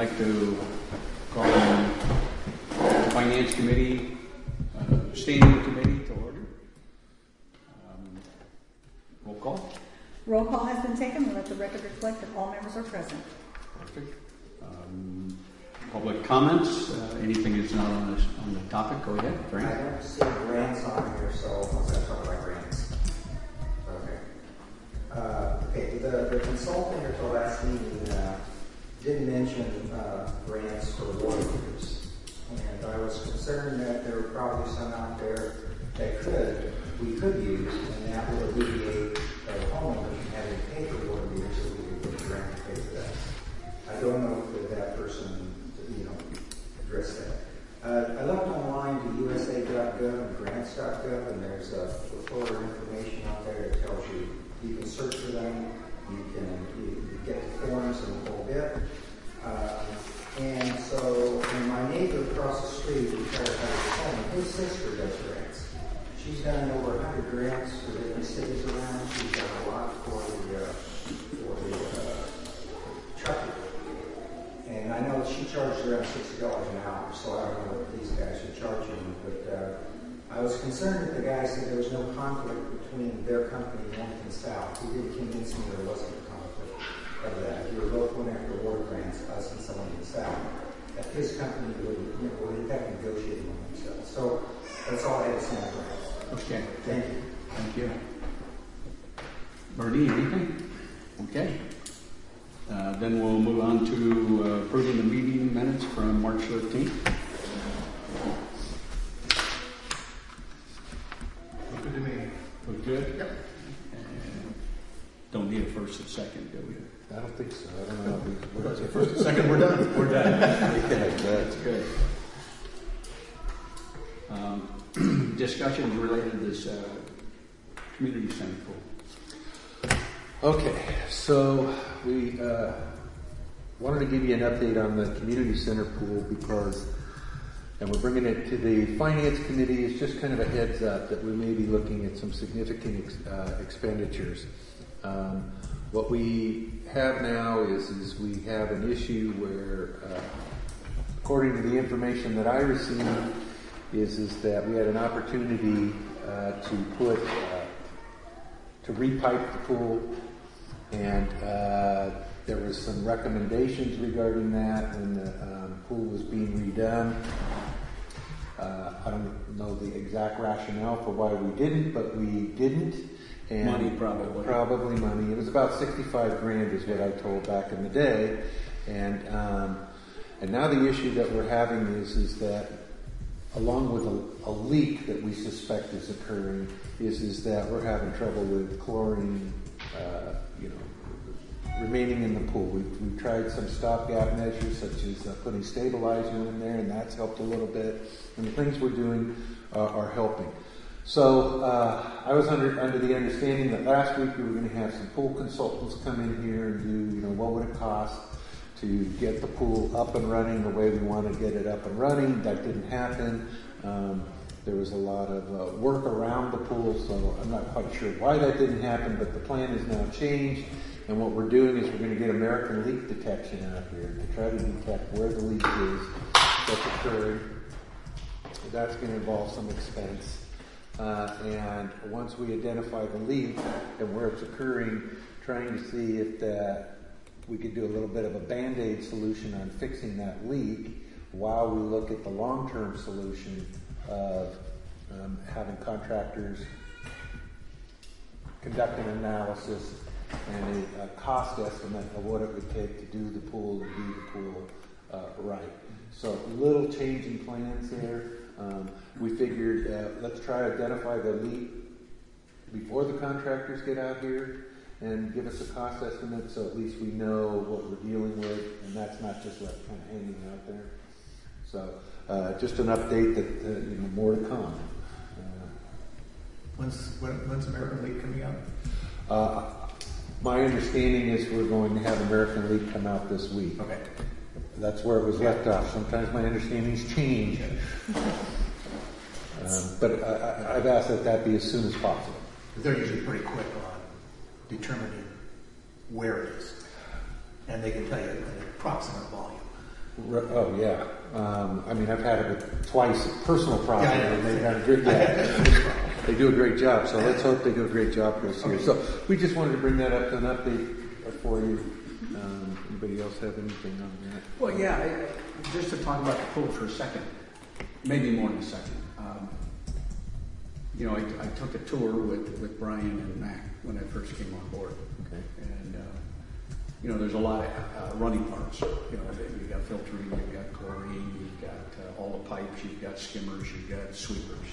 like to call the Finance Committee, Standing Committee to order. Roll call. Roll call has been taken. We'll let the record reflect that all members are present. Perfect. Public comments. Anything that's not on the topic, go ahead. Frank. I don't see grants on here, so let's not talk about grants. Okay. The consultant at the last meeting did mention grants for water meters, and I was concerned that there were probably some out there that we could use, and that would alleviate the homeowners from having to pay for water meters, so we could get a grant to pay for that. I don't know if that person, addressed that. I looked online to USA.gov and grants.gov, and there's a report of information out there that tells you can search for them, you get the forms and the whole bit. And so, my neighbor across the street, who tried to have a his sister does grants. She's done over 100 grants for different cities around. She's done a lot for the trucking. And I know she charges around $60 an hour, so I don't know what these guys are charging. But I was concerned that the guy said there was no conflict between their company and North and South. He did convince me there wasn't a conflict of that. We were both going after water grants, us and someone in the South. That his company would in fact negotiate among themselves. So that's all I had to say on grants. Okay. Thank you. Thank you. Bernie, anything? Okay. Then we'll move on to approving the meeting minutes from March 13th. Look good to me. Look good? Yep. Don't need a first and second, do we? I don't think so. I don't know. We're first and second, we're done. We're done. That's good. Discussions related to this community center pool. Okay, so we wanted to give you an update on the community center pool and we're bringing it to the Finance Committee. It's just kind of a heads up that we may be looking at some significant expenditures. What we have now is we have an issue where, according to the information that I received, is that we had an opportunity to repipe the pool, and there was some recommendations regarding that when the pool was being redone. I don't know the exact rationale for why we didn't, but we didn't. And money, probably. Probably money. It was about $65,000 is what I told back in the day. And now the issue that we're having is that along with a leak that we suspect is occurring is that we're having trouble with chlorine, remaining in the pool. We've tried some stopgap measures such as putting stabilizer in there, and that's helped a little bit. And the things we're doing are helping. So I was under the understanding that last week we were going to have some pool consultants come in here and do, what would it cost to get the pool up and running the way we want to get it up and running. That didn't happen. There was a lot of work around the pool, so I'm not quite sure why that didn't happen, but the plan has now changed. And what we're doing is we're going to get American leak detection out here to try to detect where the leak is that's occurred. That's going to involve some expense. And once we identify the leak and where it's occurring, trying to see if we could do a little bit of a Band-Aid solution on fixing that leak while we look at the long-term solution of having contractors conduct an analysis and a cost estimate of what it would take to do the pool and do the pool right. So little change in plans there. We figured let's try to identify the leak before the contractors get out here and give us a cost estimate, so at least we know what we're dealing with, and that's not just left kind of hanging out there. So just an update that more to come. When's American League coming out? My understanding is we're going to have American League come out this week. Okay. That's where it was left off. Sometimes my understandings change. But I've asked that be as soon as possible. They're usually pretty quick on determining where it is. And they can tell you an approximate volume. Oh, yeah. I mean, I've had it twice, personal property, Yeah, yeah. and they've done a great job. They do a great job, so let's hope they do a great job for us here. Okay. So we just wanted to bring that up to an update for you. Anybody else have anything on that? Well, yeah, just to talk about the pool for a second, maybe more than a second. You know, I took a tour with Brian and Mac when I first came on board. Okay. And, you know, there's a lot of running parts. You know, you've got filtering, you've got chlorine, you've got all the pipes, you've got skimmers, you've got sweepers.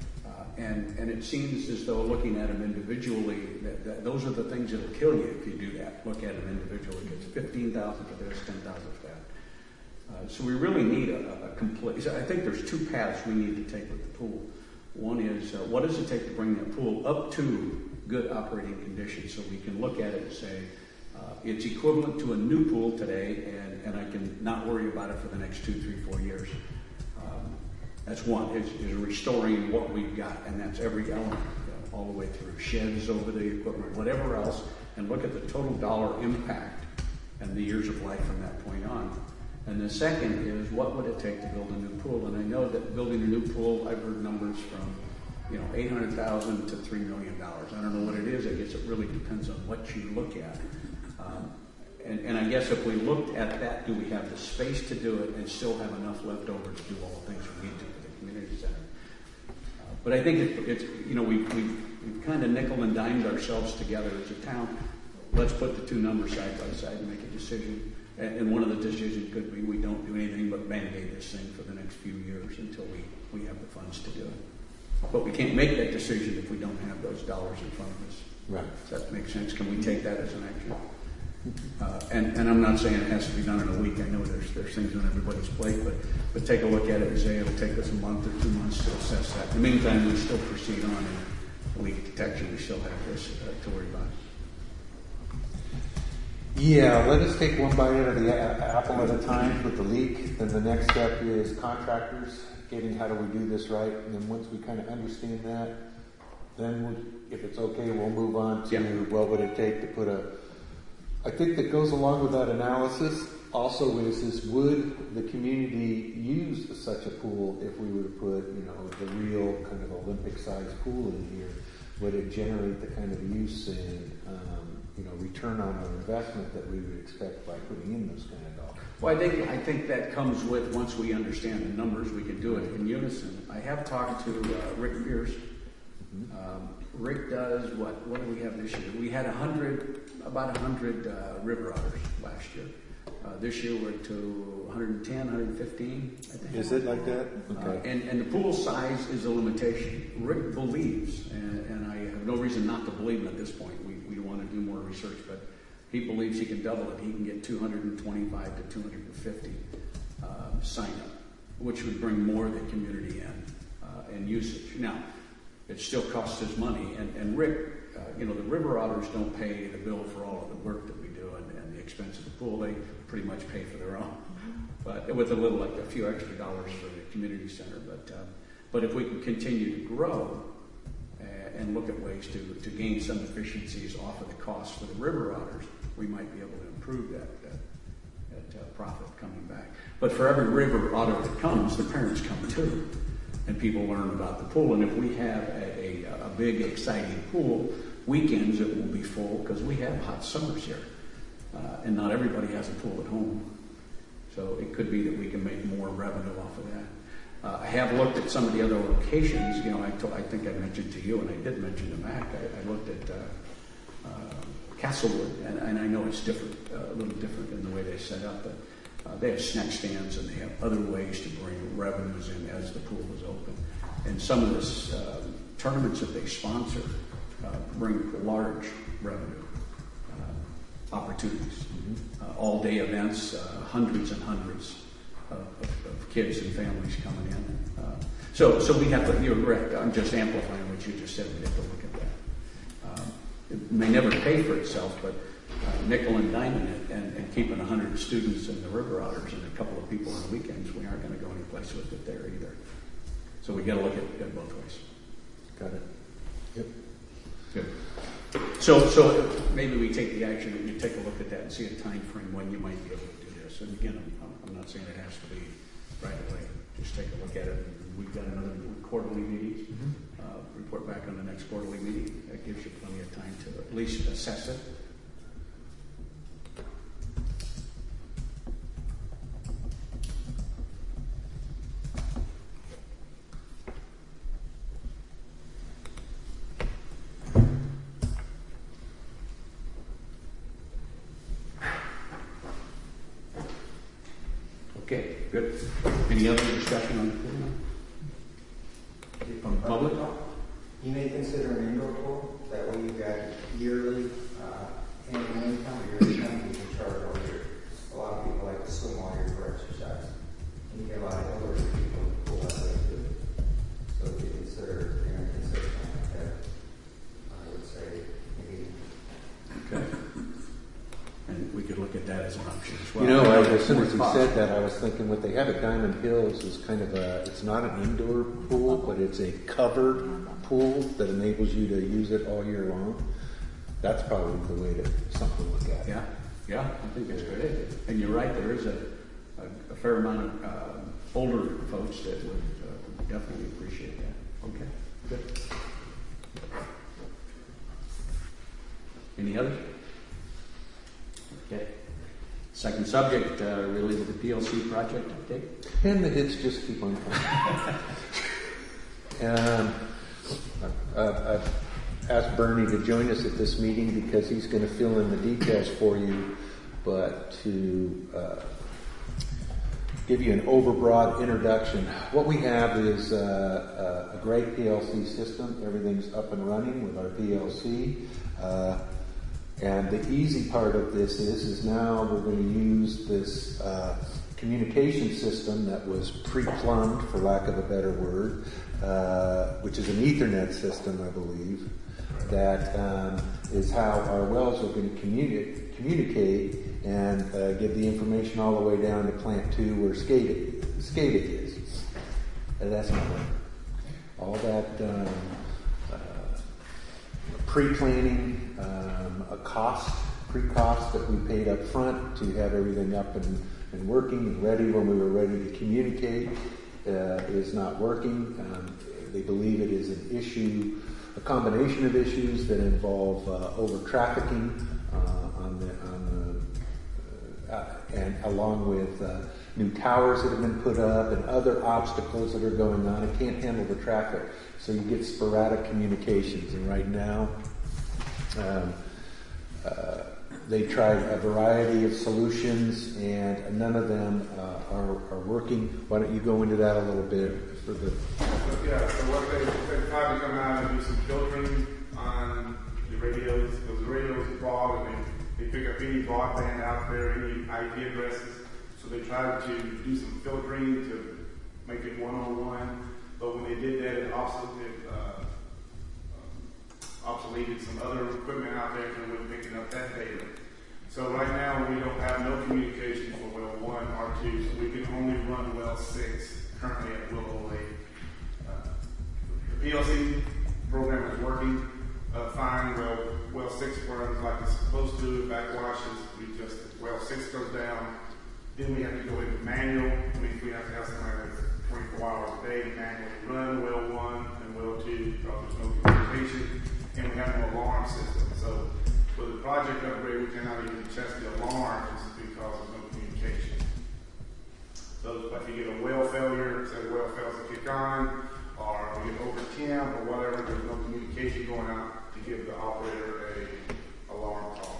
And it seems as though looking at them individually, that those are the things that'll kill you if you do that. Look at them individually. It's $15,000 for this, $10,000 for that. So we really need a complete. So I think there's two paths we need to take with the pool. One is what does it take to bring that pool up to good operating conditions, so we can look at it and say it's equivalent to a new pool today, and I can not worry about it for the next 2, 3, 4 years. That's one, is restoring what we've got, and that's every element, you know, all the way through sheds over the equipment, whatever else, and look at the total dollar impact and the years of life from that point on. And the second is, what would it take to build a new pool? And I know that building a new pool, I've heard numbers from, you know, $800,000 to $3 million. I don't know what it is. I guess it really depends on what you look at. And I guess if we looked at that, do we have the space to do it and still have enough left over to do all the things we need to for the community center? But I think it's you know, we've kind of nickel and dimed ourselves together as a town. Let's put the two numbers side by side and make a decision. And one of the decisions could be we don't do anything but band-aid this thing for the next few years until we have the funds to do it. But we can't make that decision if we don't have those dollars in front of us. Right. Does that make sense? Can we take that as an action? And I'm not saying it has to be done in a week. I know there's things on everybody's plate, but take a look at it and say it'll take us a month or 2 months to assess that. In the meantime, we still proceed on in leak detection. We still have this to worry about. Yeah, let us take one bite out of the apple at a time with the leak. Then the next step is contractors, getting how do we do this right. And then once we kind of understand that, then if it's okay, we'll move on to what would it take to put I think that goes along with that analysis also is would the community use such a pool if we were to put, you know, the real kind of Olympic-sized pool in here? Would it generate the kind of use and, you know, return on our investment that we would expect by putting in those kind of dollars? Well, I think that comes with, once we understand the numbers, we can do it in unison. I have talked to Rick Pierce. Rick does, what do we have this year? We had about 100 river otters last year. This year we're to 110, 115, I think. Is it like that? Okay. And the pool size is a limitation. Rick believes, and I have no reason not to believe him at this point. We want to do more research, but he believes he can double it. He can get 225 to 250 sign up, which would bring more of the community in and usage. Now, it still costs us money, and Rick, you know, the river otters don't pay the bill for all of the work that we do and the expense of the pool. They pretty much pay for their own, but with a few extra dollars for the community center. But if we can continue to grow and look at ways to gain some efficiencies off of the cost for the river otters, we might be able to improve that profit coming back. But for every river otter that comes, the parents come too. And people learn about the pool. And if we have a big, exciting pool, weekends it will be full because we have hot summers here. And not everybody has a pool at home. So it could be that we can make more revenue off of that. I have looked at some of the other locations. You know, I think I mentioned to you, and I did mention to Mac, I looked at Castlewood, and I know it's different, a little different in the way they set up, but they have snack stands and they have other ways to bring revenues in as the pool is open. And some of the tournaments that they sponsor bring large revenue opportunities. All-day events, hundreds and hundreds of kids and families coming in. So we have to, you're correct, I'm just amplifying what you just said, we have to look at that. It may never pay for itself, but nickel and diming it and keeping 100 students in the river otters and a couple of people on the weekends, we aren't going to go any place with it there either. So we got to look at it both ways. Got it. Yep. Good. So maybe we take the action and you take a look at that and see a time frame when you might be able to do this. And again, I'm not saying it take a look at it. We've got another quarterly meeting. Report back on the next quarterly meeting. That gives you plenty of time to at least assess it. Okay, good. Any other discussion on it from the public? You may consider an indoor pool. That way you've got yearly annual income, yearly income you can charge all year. A lot of people like to swim all year for exercise. And you get a lot of elderly people in the pool that way too. So if you consider, you're going to consider something like that, I would say maybe. Okay. And we could look at that as an option as well. You know, as soon as he said that, I was thinking what they have at Diamond Hills is kind of it's not an indoor pool, but it's a covered pool that enables you to use it all year long. That's probably the way to something to look at. Yeah, I think that's good. And you're right, there is a fair amount of older folks that would definitely appreciate that. Okay, good. Any others? Okay. Second subject related to the PLC project update. And the hits just keep on coming. I've asked Bernie to join us at this meeting because he's going to fill in the details for you, but to give you an overbroad introduction, what we have is a great PLC system. Everything's up and running with our PLC. And the easy part of this is now we're going to use this communication system that was pre-plumbed, for lack of a better word, which is an Ethernet system, I believe, that is how our wells are going to communicate and give the information all the way down to Plant 2 where SCADA is. And that's not right. All that pre-planning, a pre-cost that we paid up front to have everything up and working and ready when we were ready to communicate is not working. They believe it is an issue, a combination of issues that involve over-trafficking and along with new towers that have been put up and other obstacles that are going on. It can't handle the traffic, so you get sporadic communications. And right now, they tried a variety of solutions, and none of them are working. Why don't you go into that a little bit for the? Yeah. So what they tried to come out and do some filtering on the radios, because the radios are broad and they pick up any broadband out there, any IP addresses. So they tried to do some filtering to make it one-on-one. But when they did that, it obsoleted some other equipment out there and we're picking up that data. So right now we don't have no communication for well 1 or 2, so we can only run well 6 currently at Willow Lake. The PLC program is working fine. Well 6 runs like it's supposed to. It backwashes. Well 6 goes down. Then we have to go into manual. I mean, we have to have somebody that's 24 hours a day manually run well 1 and well 2 because there's no communication. And we have no alarm system. So with the project upgrade, we cannot even test the alarms because of no communication. So if you get a well failure, say the well fails to kick on, or we get over temp or whatever, there's no communication going out to give the operator a alarm call.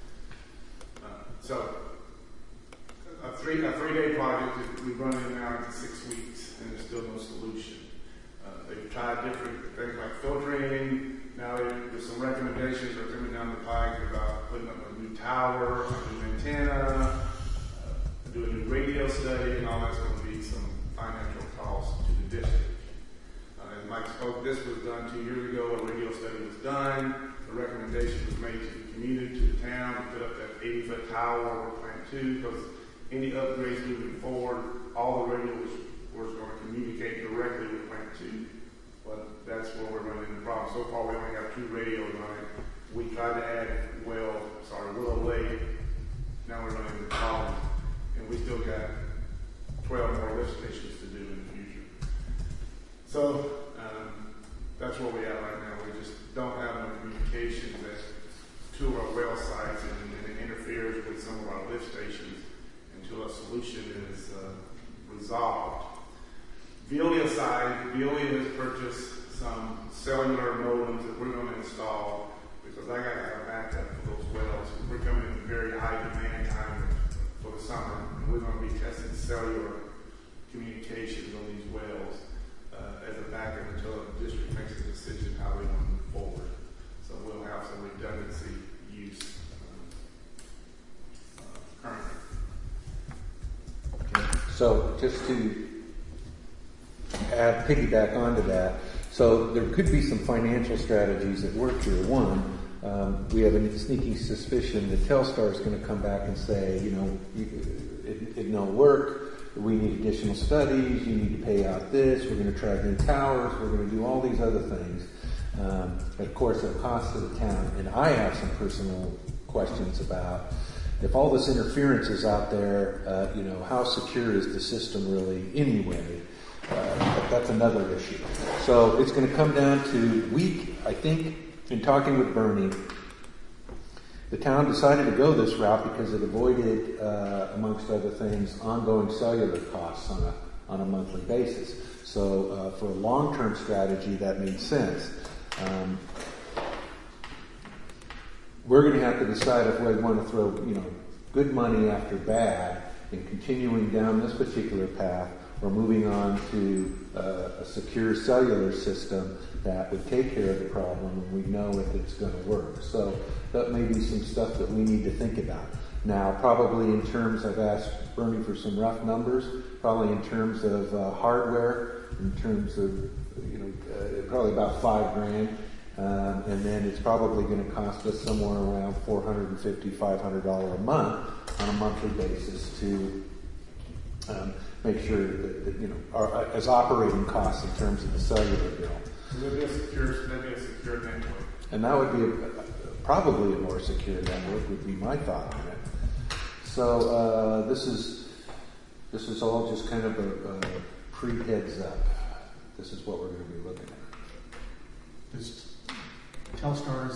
So a three-day project, we've run it now into 6 weeks, and there's still no solution. They've tried different things like filtering. Now there's some recommendations that are coming down the pike about putting up a new tower, a new antenna, do a new radio study, and all that's going to be some financial cost to the district. As Mike spoke, this was done 2 years ago. A radio study was done. The recommendation was made to the community, to the town, to put up that 80-foot tower over Plant 2, because any upgrades moving forward, all the radios were going to communicate directly with Plant 2. But that's where we're running into the problem. So far, we only have 2 radios running. We tried to add Willow Lake. Now we're running into the problem. And we still got 12 more lift stations to do in the future. So that's where we are right now. We just don't have no communications at two of our well sites, and it interferes with some of our lift stations until a solution is resolved. Veolia side, Veolia has purchased some cellular modems that we're going to install because I got to have a backup for those wells. We're coming in very high demand time for the summer, and we're going to be testing cellular communications on these wells as a backup until the district makes a decision how we want to move forward. So we'll have some redundancy use currently. So just to piggyback onto that, so there could be some financial strategies at work here. One, we have a sneaking suspicion that Telstar is going to come back and say, it don't work. We need additional studies. You need to pay out this. We're going to try new towers. We're going to do all these other things. Of course, at cost to the town. And I have some personal questions about if all this interference is out there, how secure is the system really anyway? But that's another issue. So it's going to come down to, I think, in talking with Bernie, the town decided to go this route because it avoided, amongst other things, ongoing cellular costs on a monthly basis. So for a long-term strategy, that made sense. We're going to have to decide if we want to throw, good money after bad in continuing down this particular path, or moving on to a secure cellular system that would take care of the problem, and we know if it's going to work. So that may be some stuff that we need to think about. Now, probably in terms, I've asked Bernie for some rough numbers, probably in terms of hardware, in terms of, probably about $5,000. And then it's probably going to cost us somewhere around $450, $500 a month on a monthly basis to make sure that as operating costs in terms of the cellular bill. There'll be a secure network. And that would be probably a more secure network would be my thought on it. So this is all just kind of a pre-heads up. This is what we're going to be looking at. Does Telstar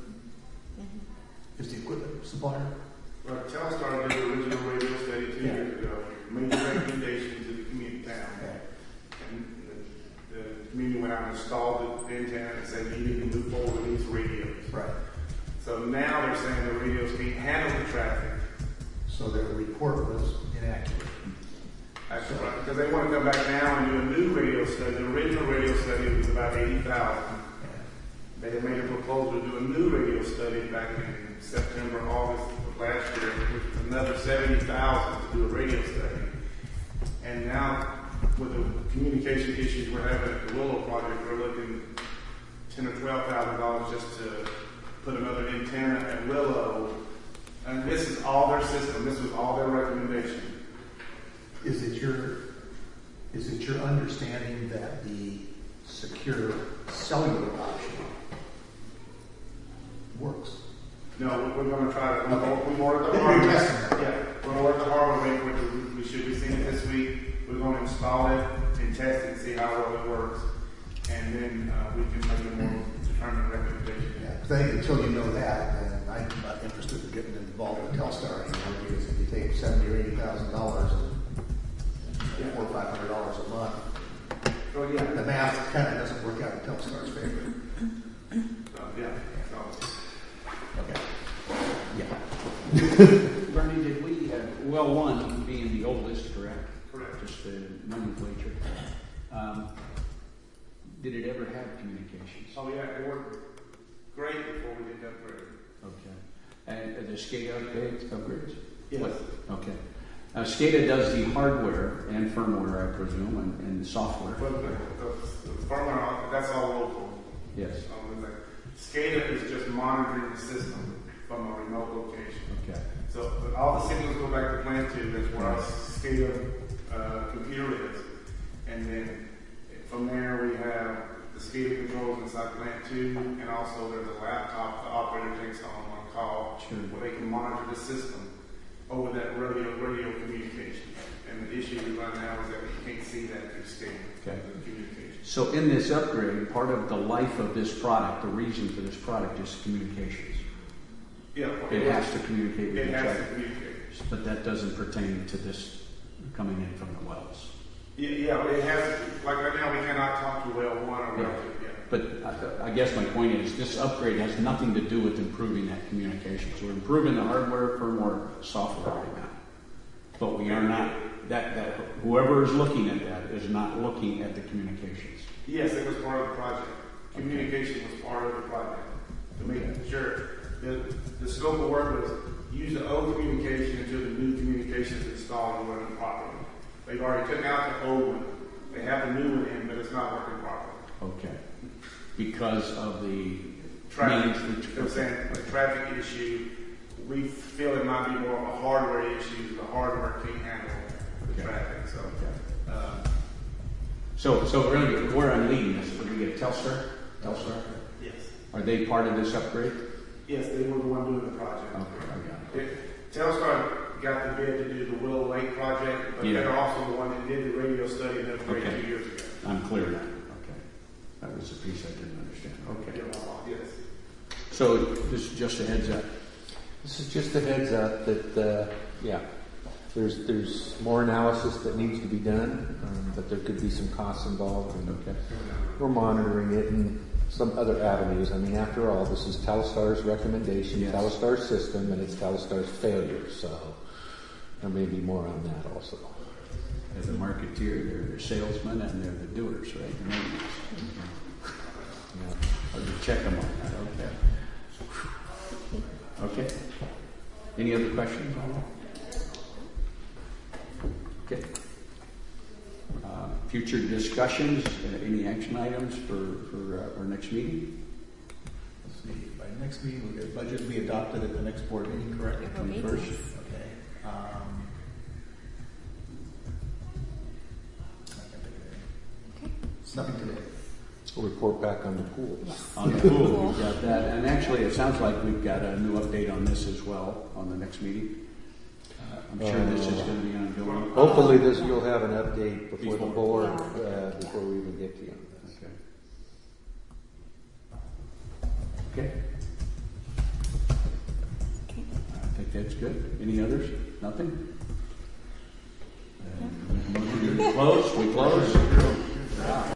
is the equipment supplier? Well, Telstar did the original radio study 2 years ago. Made a recommendation to the community town. And the community went out and installed the antenna and said, you need to move forward with these radios. Right. So now they're saying the radios can't handle the traffic. So their report was inaccurate. That's right. Because they want to come back now and do a new radio study. The original radio study was about 80,000. They had made a proposal to do a new radio study back in September, August of last year, which was another 70,000 to do a radio study. And now, with the communication issues we're having at the Willow project, we're looking $10,000 or $12,000 just to put another antenna at Willow. And this is all their system. This was all their recommendation. Is it your understanding that the secure cellular option works? No, we're going to try to. We ordered the hardware. Yeah, we're going to work the hardware. We should be seeing it this week. We're going to install it and test it and see how well it works, and then we can make a more determined recommendation. Yeah, because I think until you know that, then I'm not interested in getting involved with Telstar anymore. Because if you take $70,000 or $80,000 and $400 or $500 a month, So yeah, the math kind of doesn't work out in Telstar's favor. yeah. So. Okay. Yeah. Bernie, did we, well one being the oldest, correct? Correct. Just the nomenclature. Did it ever have communications? Oh yeah, it worked great before we did the upgrade. Okay. And the SCADA upgrades? Yes. What? Okay. SCADA does the hardware and firmware, I presume, and software. But the firmware, that's all local. Yes. SCADA is just monitoring the system from a remote location. Okay. So but all the signals go back to plant 2. That's where our SCADA computer is. And then from there we have the SCADA controls inside plant 2, and also there's a laptop the operator takes home on call Sure. where they can monitor the system over that radio communication. And the issue we run now is that we can't see that through SCADA, Okay. the communication. So in this upgrade, part of the life of this product, the reason for this product is communications. Yeah. It has to communicate with It each has other. to communicate. But that doesn't pertain to this coming in from the wells. Yeah, it has, like right now, we cannot talk to well 1 or well 2, yeah. But I guess my point is this upgrade has nothing to do with improving that communication. So we're improving the hardware, firmware, software right now. But we are not, that whoever is looking at that is not looking at the communications. Yes, it was part of the project. Communication was part of the project. To make sure the scope of work was use the old communication until the new communication is installed and running properly. They've already took out the old one. They have the new one in, but it's not working properly. Okay. Because of the Traffic, means- they're saying a traffic issue. We feel it might be more of a hardware issue. The hardware can't handle the Okay. traffic. So really, where I'm leading this, would we get Telstar? Telstar? Yes. Are they part of this upgrade? Yes, they were the one doing the project. Okay, I got it. Telstar got the bid to do the Willow Lake project, but Yeah. they're also the one that did the radio study and upgrade Okay. 2 years ago. I'm clear now. Okay. That was the piece I didn't understand. Okay. Yes. So this is just a heads up. This is just a heads up that, there's more analysis that needs to be done, but there could be some costs involved, and Okay. we're monitoring it and some other avenues. I mean, after all, this is Telstar's recommendation, Yes. Telstar's system, and it's Telstar's failure, so there may be more on that also. As a marketeer, they're the salesmen and they're the doers, right? The maintenance. Yeah. Or to check them on that. Okay. Okay. Any other questions on that? Okay. Future discussions, any action items for our next meeting? Let's see, by next meeting, the budget will be adopted at the next board meeting, correct? April 21st. Okay. I can't think of anything. It's nothing today. We'll report back on the pools. On the pool, we've got that. And actually, it sounds like we've got a new update on this as well on the next meeting. I'm sure this is going to be ongoing. Hopefully you'll have an update before the Before. board, before we even get to you on this. Okay. Okay. I think that's good. Any others? Nothing? Motion to close? We close?